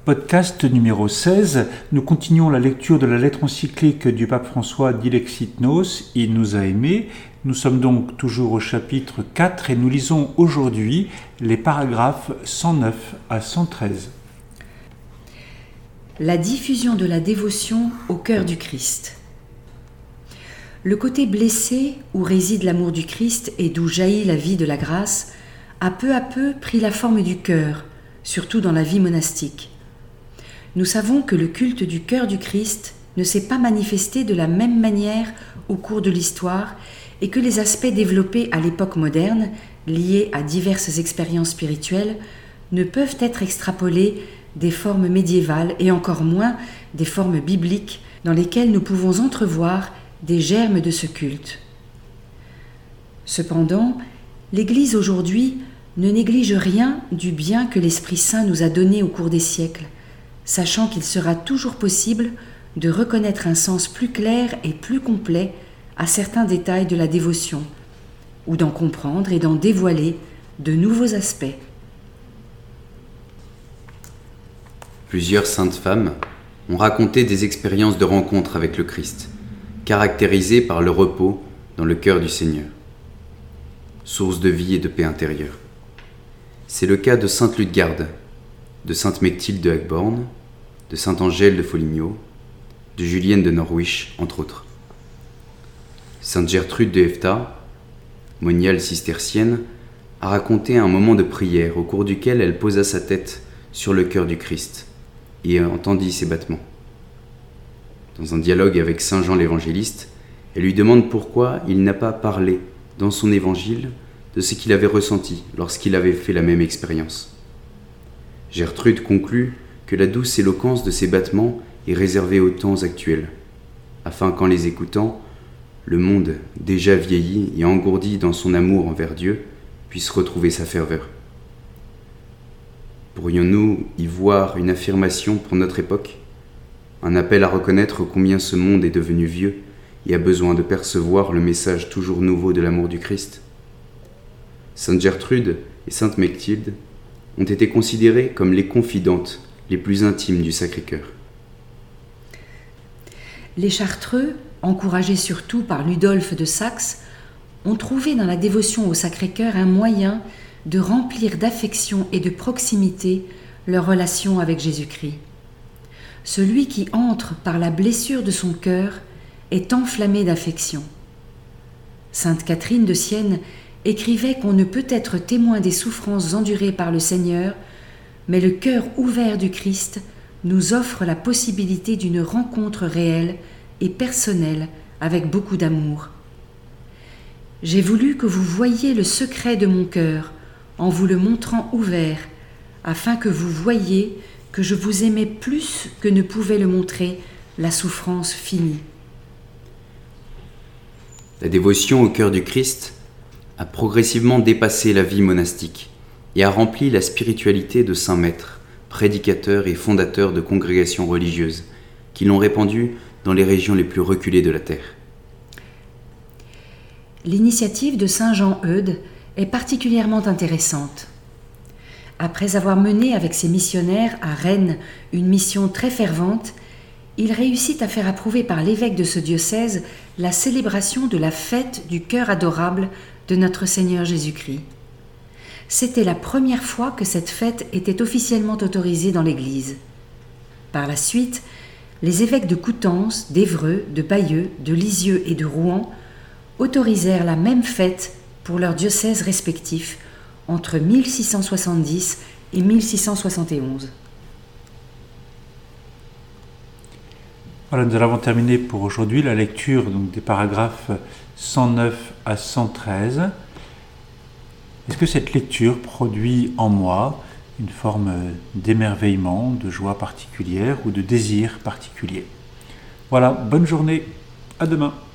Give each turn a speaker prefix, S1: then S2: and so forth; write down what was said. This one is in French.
S1: Podcast numéro 16, nous continuons la lecture de la lettre encyclique du pape François Dilexit Nos, il nous a aimés. Nous sommes donc toujours au chapitre 4 et nous lisons aujourd'hui les paragraphes 109 à 113.
S2: La diffusion de la dévotion au cœur du Christ. Le côté blessé où réside l'amour du Christ et d'où jaillit la vie de la grâce a peu à peu pris la forme du cœur, surtout dans la vie monastique. Nous savons que le culte du cœur du Christ ne s'est pas manifesté de la même manière au cours de l'histoire et que les aspects développés à l'époque moderne, liés à diverses expériences spirituelles, ne peuvent être extrapolés des formes médiévales et encore moins des formes bibliques dans lesquelles nous pouvons entrevoir des germes de ce culte. Cependant, l'Église aujourd'hui ne néglige rien du bien que l'Esprit Saint nous a donné au cours des siècles, sachant qu'il sera toujours possible de reconnaître un sens plus clair et plus complet à certains détails de la dévotion, ou d'en comprendre et d'en dévoiler de nouveaux aspects.
S3: Plusieurs saintes femmes ont raconté des expériences de rencontre avec le Christ, caractérisées par le repos dans le cœur du Seigneur, source de vie et de paix intérieure. C'est le cas de sainte Ludegarde, de sainte Mechtilde de Hackborn, de sainte Angèle de Foligno, de Julienne de Norwich, entre autres. Sainte Gertrude de Hefta, moniale cistercienne, a raconté un moment de prière au cours duquel elle posa sa tête sur le cœur du Christ et entendit ses battements. Dans un dialogue avec saint Jean l'évangéliste, elle lui demande pourquoi il n'a pas parlé dans son évangile de ce qu'il avait ressenti lorsqu'il avait fait la même expérience. Gertrude conclut que la douce éloquence de ces battements est réservée aux temps actuels, afin qu'en les écoutant, le monde, déjà vieilli et engourdi dans son amour envers Dieu, puisse retrouver sa ferveur. Pourrions-nous y voir une affirmation pour notre époque, un appel à reconnaître combien ce monde est devenu vieux et a besoin de percevoir le message toujours nouveau de l'amour du Christ ? Sainte Gertrude et sainte Mechtilde ont été considérées comme les confidentes les plus intimes du Sacré-Cœur.
S2: Les Chartreux, encouragés surtout par Ludolphe de Saxe, ont trouvé dans la dévotion au Sacré-Cœur un moyen de remplir d'affection et de proximité leur relation avec Jésus-Christ. Celui qui entre par la blessure de son cœur est enflammé d'affection. Sainte Catherine de Sienne écrivait qu'on ne peut être témoin des souffrances endurées par le Seigneur, mais le cœur ouvert du Christ nous offre la possibilité d'une rencontre réelle et personnelle avec beaucoup d'amour. J'ai voulu que vous voyiez le secret de mon cœur en vous le montrant ouvert, afin que vous voyiez que je vous aimais plus que ne pouvait le montrer la souffrance finie.
S3: La dévotion au cœur du Christ a progressivement dépassé la vie monastique et a rempli la spiritualité de saints maîtres, prédicateurs et fondateurs de congrégations religieuses qui l'ont répandue dans les régions les plus reculées de la terre.
S2: L'initiative de saint Jean Eudes est particulièrement intéressante. Après avoir mené avec ses missionnaires à Rennes une mission très fervente, il réussit à faire approuver par l'évêque de ce diocèse la célébration de la fête du cœur adorable de notre Seigneur Jésus-Christ. C'était la première fois que cette fête était officiellement autorisée dans l'Église. Par la suite, les évêques de Coutances, d'Évreux, de Bayeux, de Lisieux et de Rouen autorisèrent la même fête pour leurs diocèses respectifs entre 1670 et 1671.
S1: Voilà, nous avons terminé pour aujourd'hui la lecture donc, des paragraphes 109 à 113. Est-ce que cette lecture produit en moi une forme d'émerveillement, de joie particulière ou de désir particulier ? Voilà, bonne journée, à demain.